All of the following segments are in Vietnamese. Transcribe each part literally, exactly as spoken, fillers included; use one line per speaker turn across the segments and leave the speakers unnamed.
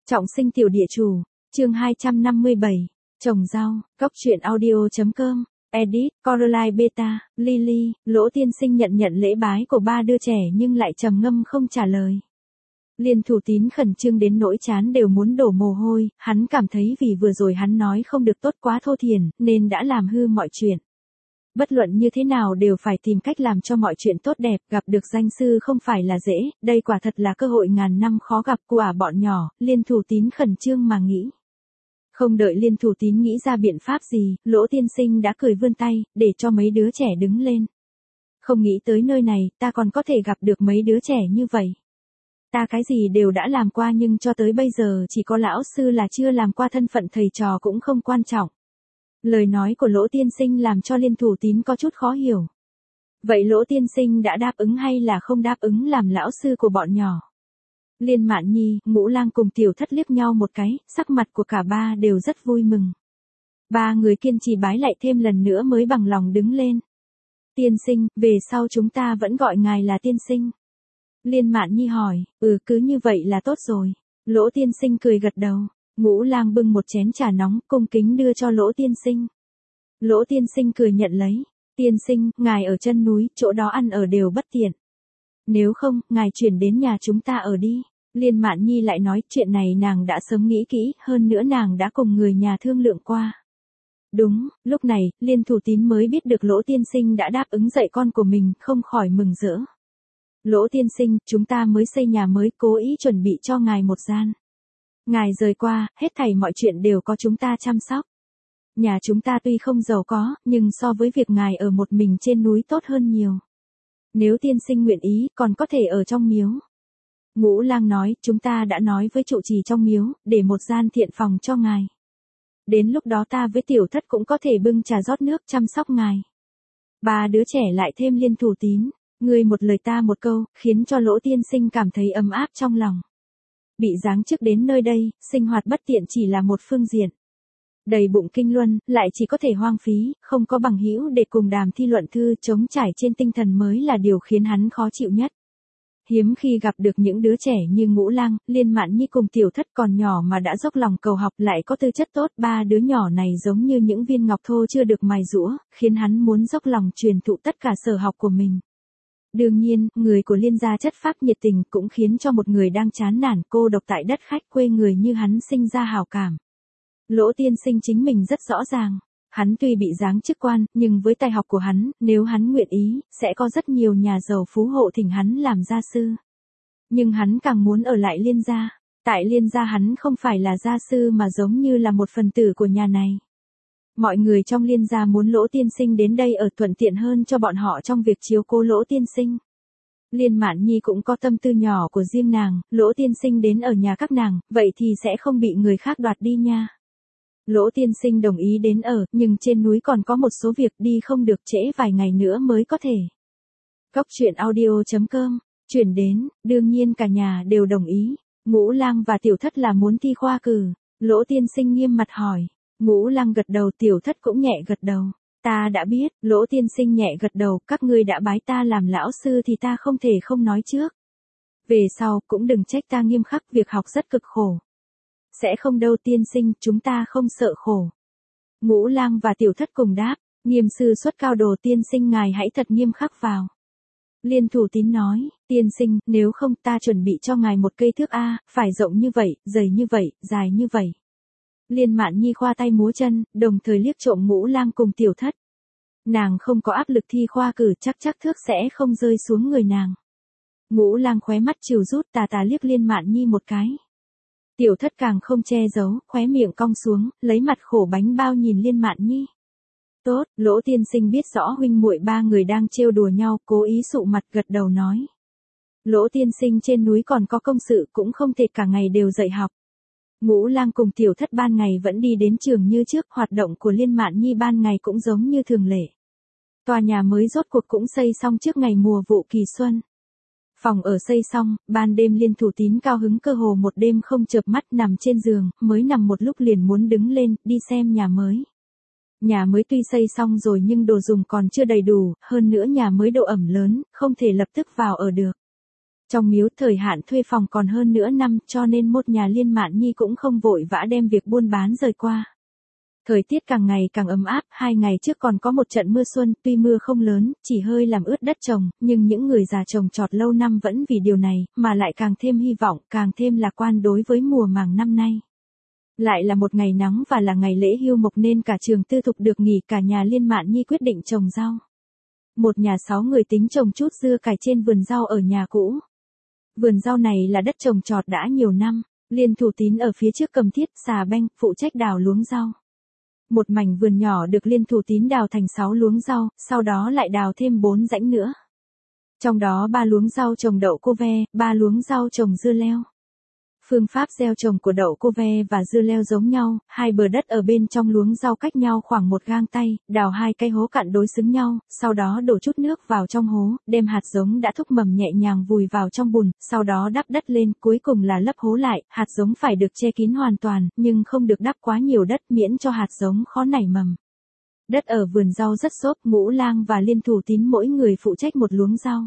Trọng sinh tiểu địa chủ, chương hai trăm năm mươi bảy, trồng rau, cốc truyện audio.com, edit, Coraline Beta, Lily, Lỗ tiên sinh nhận nhận lễ bái của ba đứa trẻ nhưng lại trầm ngâm không trả lời. Liên Thủ Tín khẩn trương đến nỗi trán đều muốn đổ mồ hôi, hắn cảm thấy vì vừa rồi hắn nói không được tốt quá thô thiển, nên đã làm hư mọi chuyện. Bất luận như thế nào đều phải tìm cách làm cho mọi chuyện tốt đẹp, gặp được danh sư không phải là dễ, đây quả thật là cơ hội ngàn năm khó gặp của à bọn nhỏ, Liên Thủ Tín khẩn trương mà nghĩ. Không đợi Liên Thủ Tín nghĩ ra biện pháp gì, Lỗ tiên sinh đã cười vươn tay, để cho mấy đứa trẻ đứng lên. Không nghĩ tới nơi này, ta còn có thể gặp được mấy đứa trẻ như vậy. Ta cái gì đều đã làm qua nhưng cho tới bây giờ chỉ có lão sư là chưa làm qua, thân phận thầy trò cũng không quan trọng. Lời nói của Lỗ tiên sinh làm cho Liên Thủ Tín có chút khó hiểu. Vậy Lỗ tiên sinh đã đáp ứng hay là không đáp ứng làm lão sư của bọn nhỏ? Liên Mạn Nhi, Ngũ Lang cùng Tiểu Thất liếc nhau một cái, sắc mặt của cả ba đều rất vui mừng. Ba người kiên trì bái lại thêm lần nữa mới bằng lòng đứng lên. Tiên sinh, về sau chúng ta vẫn gọi ngài là tiên sinh. Liên Mạn Nhi hỏi, ừ cứ như vậy là tốt rồi. Lỗ tiên sinh cười gật đầu. Ngũ Lang bưng một chén trà nóng, cung kính đưa cho Lỗ tiên sinh. Lỗ tiên sinh cười nhận lấy. Tiên sinh, ngài ở chân núi, chỗ đó ăn ở đều bất tiện. Nếu không, ngài chuyển đến nhà chúng ta ở đi. Liên Mạn Nhi lại nói chuyện này nàng đã sớm nghĩ kỹ, hơn nữa nàng đã cùng người nhà thương lượng qua. Đúng, lúc này, Liên Thủ Tín mới biết được Lỗ tiên sinh đã đáp ứng dạy con của mình, không khỏi mừng rỡ. Lỗ tiên sinh, chúng ta mới xây nhà mới, cố ý chuẩn bị cho ngài một gian. Ngài rời qua, hết thảy mọi chuyện đều có chúng ta chăm sóc. Nhà chúng ta tuy không giàu có, nhưng so với việc ngài ở một mình trên núi tốt hơn nhiều. Nếu tiên sinh nguyện ý, còn có thể ở trong miếu. Ngũ Lang nói, chúng ta đã nói với trụ trì trong miếu, để một gian thiện phòng cho ngài. Đến lúc đó ta với Tiểu Thất cũng có thể bưng trà rót nước chăm sóc ngài. Ba đứa trẻ lại thêm Liên Thủ Tín, người một lời ta một câu, khiến cho Lỗ tiên sinh cảm thấy ấm áp trong lòng. Bị giáng chức đến nơi đây, sinh hoạt bất tiện chỉ là một phương diện. Đầy bụng kinh luân, lại chỉ có thể hoang phí, không có bằng hữu để cùng đàm thi luận thư, trống trải trên tinh thần mới là điều khiến hắn khó chịu nhất. Hiếm khi gặp được những đứa trẻ như Ngũ Lang, Liên Mạn Nhi cùng Tiểu Thất còn nhỏ mà đã dốc lòng cầu học, lại có tư chất tốt. Ba đứa nhỏ này giống như những viên ngọc thô chưa được mài giũa, khiến hắn muốn dốc lòng truyền thụ tất cả sở học của mình. Đương nhiên, người của Liên gia chất phác nhiệt tình cũng khiến cho một người đang chán nản cô độc tại đất khách quê người như hắn sinh ra hảo cảm. Lỗ tiên sinh chính mình rất rõ ràng, hắn tuy bị giáng chức quan, nhưng với tài học của hắn, nếu hắn nguyện ý, sẽ có rất nhiều nhà giàu phú hộ thỉnh hắn làm gia sư. Nhưng hắn càng muốn ở lại Liên gia, tại Liên gia hắn không phải là gia sư mà giống như là một phần tử của nhà này. Mọi người trong Liên gia muốn Lỗ tiên sinh đến đây ở thuận tiện hơn cho bọn họ trong việc chiếu cố Lỗ tiên sinh. Liên Mạn Nhi cũng có tâm tư nhỏ của riêng nàng, Lỗ tiên sinh đến ở nhà các nàng, vậy thì sẽ không bị người khác đoạt đi nha. Lỗ tiên sinh đồng ý đến ở, nhưng trên núi còn có một số việc đi không được, trễ vài ngày nữa mới có thể. Cốc truyện audio.com, chuyển đến, đương nhiên cả nhà đều đồng ý. Ngũ Lang và Tiểu Thất là muốn thi khoa cử. Lỗ tiên sinh nghiêm mặt hỏi. Ngũ Lang gật đầu, Tiểu Thất cũng nhẹ gật đầu. Ta đã biết, Lỗ tiên sinh nhẹ gật đầu, các ngươi đã bái ta làm lão sư thì ta không thể không nói trước. Về sau, cũng đừng trách ta nghiêm khắc, việc học rất cực khổ. Sẽ không đâu tiên sinh, chúng ta không sợ khổ. Ngũ Lang và Tiểu Thất cùng đáp, nghiêm sư xuất cao đồ, tiên sinh ngài hãy thật nghiêm khắc vào. Liên Thủ Tín nói, tiên sinh, nếu không ta chuẩn bị cho ngài một cây thước A, phải rộng như vậy, dày như vậy, dài như vậy. Liên Mạn Nhi khoa tay múa chân, đồng thời liếc trộm Ngũ Lang cùng Tiểu Thất. Nàng không có áp lực thi khoa cử, chắc chắc thước sẽ không rơi xuống người nàng. Ngũ Lang khóe mắt trìu rút, tà tà liếc Liên Mạn Nhi một cái. Tiểu Thất càng không che giấu, khóe miệng cong xuống, lấy mặt khổ bánh bao nhìn Liên Mạn Nhi. Tốt, Lỗ tiên sinh biết rõ huynh muội ba người đang trêu đùa nhau, cố ý sụ mặt gật đầu nói. Lỗ tiên sinh trên núi còn có công sự, cũng không thể cả ngày đều dạy học. Ngũ Lang cùng Tiểu Thất ban ngày vẫn đi đến trường như trước, hoạt động của Liên Mạn Nhi ban ngày cũng giống như thường lệ. Tòa nhà mới rốt cuộc cũng xây xong trước ngày mùa vụ kỳ xuân. Phòng ở xây xong, ban đêm Liên Thủ Tín cao hứng cơ hồ một đêm không chợp mắt nằm trên giường, mới nằm một lúc liền muốn đứng lên, đi xem nhà mới. Nhà mới tuy xây xong rồi nhưng đồ dùng còn chưa đầy đủ, hơn nữa nhà mới độ ẩm lớn, không thể lập tức vào ở được. Trong miếu thời hạn thuê phòng còn hơn nửa năm cho nên một nhà Liên Mạn Nhi cũng không vội vã đem việc buôn bán rời qua. Thời tiết càng ngày càng ấm áp, hai ngày trước còn có một trận mưa xuân, tuy mưa không lớn, chỉ hơi làm ướt đất trồng, nhưng những người già trồng trọt lâu năm vẫn vì điều này, mà lại càng thêm hy vọng, càng thêm lạc quan đối với mùa màng năm nay. Lại là một ngày nắng và là ngày lễ Hưu Mộc nên cả trường tư thục được nghỉ, cả nhà Liên Mạn Nhi quyết định trồng rau. Một nhà sáu người tính trồng chút dưa cải trên vườn rau ở nhà cũ. Vườn rau này là đất trồng trọt đã nhiều năm, Liên Thủ Tín ở phía trước cầm thiết xà beng, phụ trách đào luống rau. Một mảnh vườn nhỏ được Liên Thủ Tín đào thành sáu luống rau, sau đó lại đào thêm bốn rãnh nữa. Trong đó ba luống rau trồng đậu cô ve, ba luống rau trồng dưa leo. Phương pháp gieo trồng của đậu cô ve và dưa leo giống nhau, hai bờ đất ở bên trong luống rau cách nhau khoảng một gang tay, đào hai cái hố cạn đối xứng nhau, sau đó đổ chút nước vào trong hố, đem hạt giống đã thúc mầm nhẹ nhàng vùi vào trong bùn, sau đó đắp đất lên, cuối cùng là lấp hố lại, hạt giống phải được che kín hoàn toàn, nhưng không được đắp quá nhiều đất miễn cho hạt giống khó nảy mầm. Đất ở vườn rau rất xốp, Ngũ Lang và Liên Thủ Tín mỗi người phụ trách một luống rau.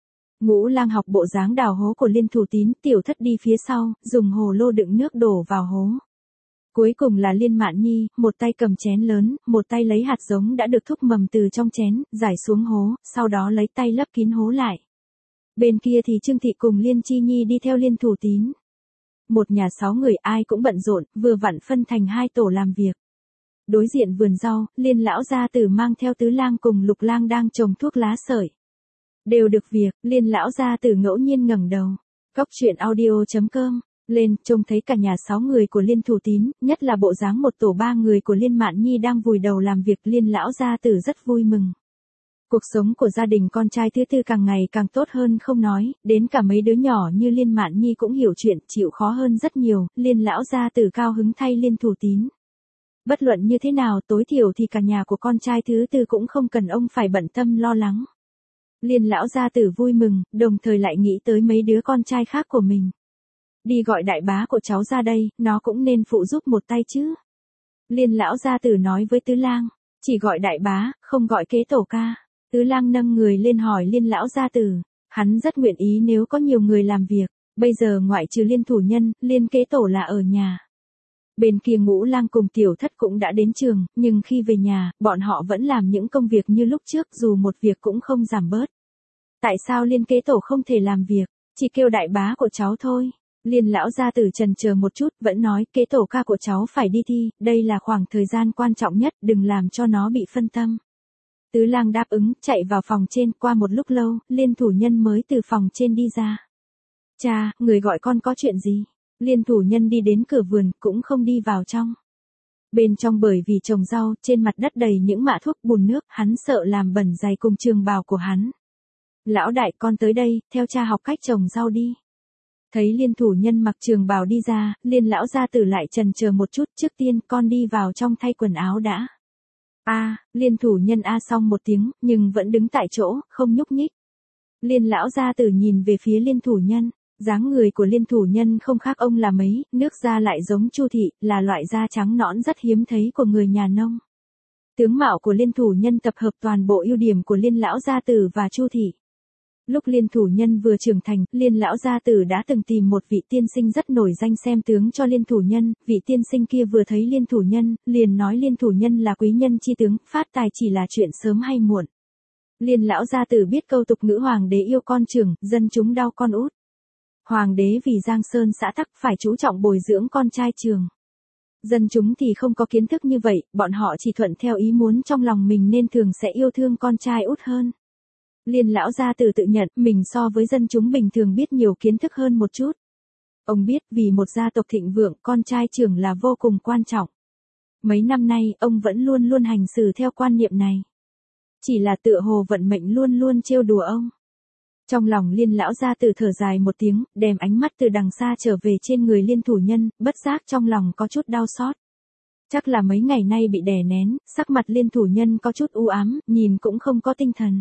Ngũ Lang học bộ dáng đào hố của Liên Thủ Tín, Tiểu Thất đi phía sau, dùng hồ lô đựng nước đổ vào hố. Cuối cùng là Liên Mạn Nhi, một tay cầm chén lớn, một tay lấy hạt giống đã được thúc mầm từ trong chén, rải xuống hố, sau đó lấy tay lấp kín hố lại. Bên kia thì Trương Thị cùng Liên Chi Nhi đi theo Liên Thủ Tín. Một nhà sáu người ai cũng bận rộn, vừa vặn phân thành hai tổ làm việc. Đối diện vườn rau, Liên lão gia tử mang theo Tứ Lang cùng Lục Lang đang trồng thuốc lá sợi. Đều được việc, Liên lão gia tử ngẫu nhiên ngẩng đầu. Cóc truyện audio chấm com lên, trông thấy cả nhà sáu người của Liên Thủ Tín, nhất là bộ dáng một tổ ba người của Liên Mạn Nhi đang vùi đầu làm việc, Liên lão gia tử rất vui mừng. Cuộc sống của gia đình con trai thứ tư càng ngày càng tốt hơn không nói, đến cả mấy đứa nhỏ như Liên Mạn Nhi cũng hiểu chuyện, chịu khó hơn rất nhiều, Liên lão gia tử cao hứng thay Liên Thủ Tín. Bất luận như thế nào, tối thiểu thì cả nhà của con trai thứ tư cũng không cần ông phải bận tâm lo lắng. Liên lão gia tử vui mừng, đồng thời lại nghĩ tới mấy đứa con trai khác của mình. Đi gọi đại bá của cháu ra đây, nó cũng nên phụ giúp một tay chứ. Liên lão gia tử nói với Tứ Lang, chỉ gọi đại bá, không gọi kế tổ ca. Tứ Lang nâng người lên hỏi Liên lão gia tử, hắn rất nguyện ý nếu có nhiều người làm việc, bây giờ ngoại trừ Liên thủ nhân, Liên kế tổ là ở nhà. Bên kia Ngũ Lang cùng Tiểu Thất cũng đã đến trường, nhưng khi về nhà, bọn họ vẫn làm những công việc như lúc trước dù một việc cũng không giảm bớt. Tại sao Liên kế tổ không thể làm việc, chỉ kêu đại bá của cháu thôi? Liên lão gia tử chần chờ một chút, vẫn nói kế tổ ca của cháu phải đi thi, đây là khoảng thời gian quan trọng nhất, đừng làm cho nó bị phân tâm. Tứ Lang đáp ứng, chạy vào phòng trên, qua một lúc lâu, Liên thủ nhân mới từ phòng trên đi ra. Cha, người gọi con có chuyện gì? Liên thủ nhân đi đến cửa vườn, cũng không đi vào trong. Bên trong bởi vì trồng rau, trên mặt đất đầy những mạ thuốc bùn nước, hắn sợ làm bẩn giày cùng trường bào của hắn. Lão đại, con tới đây, theo cha học cách trồng rau đi. Thấy Liên thủ nhân mặc trường bào đi ra, Liên lão gia tử lại chần chờ một chút, trước tiên con đi vào trong thay quần áo đã. A, à, Liên thủ nhân a xong một tiếng, nhưng vẫn đứng tại chỗ, không nhúc nhích. Liên lão gia tử nhìn về phía Liên thủ nhân, dáng người của Liên thủ nhân không khác ông là mấy, nước da lại giống Chu thị, là loại da trắng nõn rất hiếm thấy của người nhà nông. Tướng mạo của Liên thủ nhân tập hợp toàn bộ ưu điểm của Liên lão gia tử và Chu thị. Lúc Liên thủ nhân vừa trưởng thành, Liên lão gia tử đã từng tìm một vị tiên sinh rất nổi danh xem tướng cho Liên thủ nhân, vị tiên sinh kia vừa thấy Liên thủ nhân, liền nói Liên thủ nhân là quý nhân chi tướng, phát tài chỉ là chuyện sớm hay muộn. Liên lão gia tử biết câu tục ngữ hoàng đế yêu con trưởng, dân chúng đau con út. Hoàng đế vì Giang Sơn xã tắc phải chú trọng bồi dưỡng con trai trường. Dân chúng thì không có kiến thức như vậy, bọn họ chỉ thuận theo ý muốn trong lòng mình nên thường sẽ yêu thương con trai út hơn. Liên lão gia tử tự nhận mình so với dân chúng bình thường biết nhiều kiến thức hơn một chút. Ông biết vì một gia tộc thịnh vượng, con trai trưởng là vô cùng quan trọng. Mấy năm nay, ông vẫn luôn luôn hành xử theo quan niệm này. Chỉ là tựa hồ vận mệnh luôn luôn trêu đùa ông. Trong lòng Liên lão gia tử thở dài một tiếng, đem ánh mắt từ đằng xa trở về trên người Liên thủ nhân, bất giác trong lòng có chút đau xót. Chắc là mấy ngày nay bị đè nén, sắc mặt Liên thủ nhân có chút u ám, nhìn cũng không có tinh thần.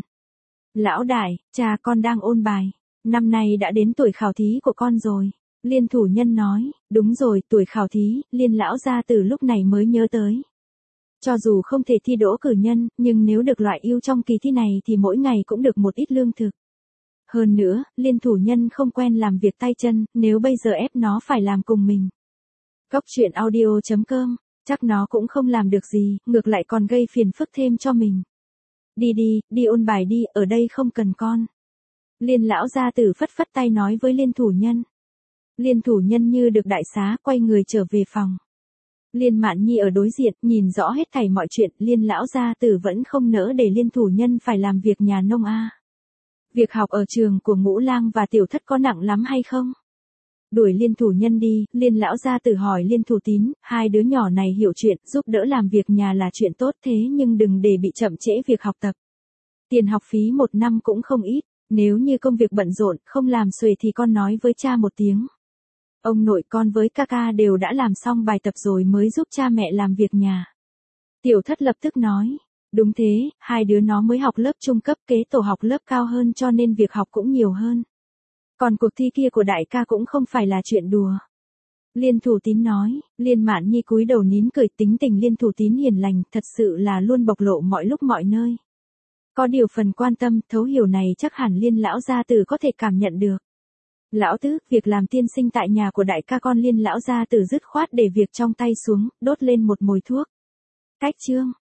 Lão đại, cha con đang ôn bài, năm nay đã đến tuổi khảo thí của con rồi. Liên thủ nhân nói, đúng rồi, tuổi khảo thí, Liên lão gia tử lúc này mới nhớ tới. Cho dù không thể thi đỗ cử nhân, nhưng nếu được loại ưu trong kỳ thi này thì mỗi ngày cũng được một ít lương thực. Hơn nữa, Liên thủ nhân không quen làm việc tay chân, nếu bây giờ ép nó phải làm cùng mình. Cốc truyện audio.com, chắc nó cũng không làm được gì, ngược lại còn gây phiền phức thêm cho mình. Đi đi, đi ôn bài đi, ở đây không cần con. Liên lão gia tử phất phất tay nói với Liên thủ nhân. Liên thủ nhân như được đại xá, quay người trở về phòng. Liên Mạn Nhi ở đối diện, nhìn rõ hết thảy mọi chuyện, Liên lão gia tử vẫn không nỡ để Liên thủ nhân phải làm việc nhà nông a. Việc học ở trường của Ngũ Lang và Tiểu Thất có nặng lắm hay không? Đuổi Liên thủ nhân đi, Liên lão gia tử hỏi Liên thủ tín, hai đứa nhỏ này hiểu chuyện, giúp đỡ làm việc nhà là chuyện tốt thế nhưng đừng để bị chậm trễ việc học tập. Tiền học phí một năm cũng không ít, nếu như công việc bận rộn, không làm xuể thì con nói với cha một tiếng. Ông nội con với ca ca đều đã làm xong bài tập rồi mới giúp cha mẹ làm việc nhà. Tiểu Thất lập tức nói, đúng thế, hai đứa nó mới học lớp trung cấp, kế tổ học lớp cao hơn cho nên việc học cũng nhiều hơn. Còn cuộc thi kia của đại ca cũng không phải là chuyện đùa. Liên thủ tín nói, Liên Mạn Nhi cúi đầu nín cười, tính tình Liên thủ tín hiền lành, thật sự là luôn bộc lộ mọi lúc mọi nơi. Có điều phần quan tâm, thấu hiểu này chắc hẳn Liên lão gia tử có thể cảm nhận được. Lão tứ, việc làm tiên sinh tại nhà của đại ca con Liên lão gia tử dứt khoát để việc trong tay xuống, đốt lên một mồi thuốc. Cách chương